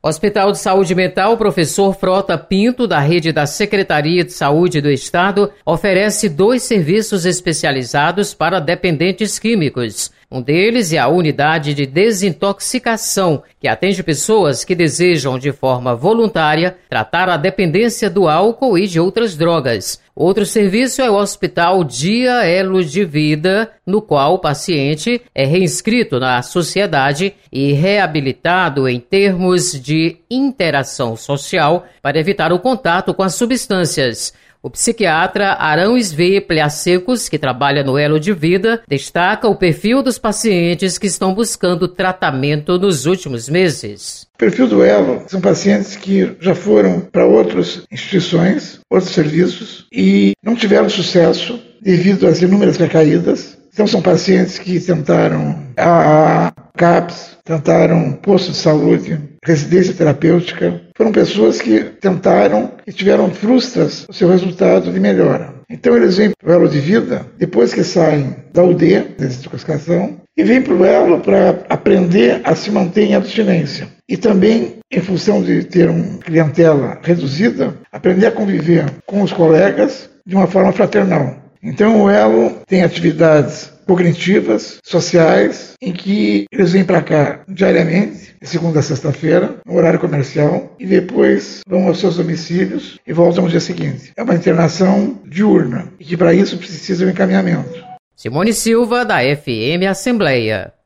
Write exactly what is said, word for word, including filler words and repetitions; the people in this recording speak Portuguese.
Hospital de Saúde Mental Professor Frota Pinto, da rede da Secretaria de Saúde do Estado, oferece dois serviços especializados para dependentes químicos. Um deles é a unidade de desintoxicação, que atende pessoas que desejam, de forma voluntária, tratar a dependência do álcool e de outras drogas. Outro serviço é o Hospital Dia Elo de Vida, no qual o paciente é reinscrito na sociedade e reabilitado em termos de interação social para evitar o contato com as substâncias. O psiquiatra Arão Svê Pliasecos, que trabalha no Elo de Vida, destaca o perfil dos pacientes que estão buscando tratamento nos últimos meses. O perfil do Elo são pacientes que já foram para outras instituições, outros serviços e não tiveram sucesso devido às inúmeras recaídas. Então são pacientes que tentaram a CAPS, tentaram posto de saúde, residência terapêutica. Foram pessoas que tentaram e tiveram frustras o seu resultado de melhora. Então eles vêm para o Elo de Vida depois que saem da U D, desintoxicação, e vêm para o Elo para aprender a se manter em abstinência. E também, em função de ter uma clientela reduzida, aprender a conviver com os colegas de uma forma fraternal. Então o Elo tem atividades cognitivas, sociais, em que eles vêm para cá diariamente, de segunda a sexta-feira, no horário comercial, e depois vão aos seus domicílios e voltam no dia seguinte. É uma internação diurna, e que para isso precisa de um encaminhamento. Simone Silva, da F M Assembleia.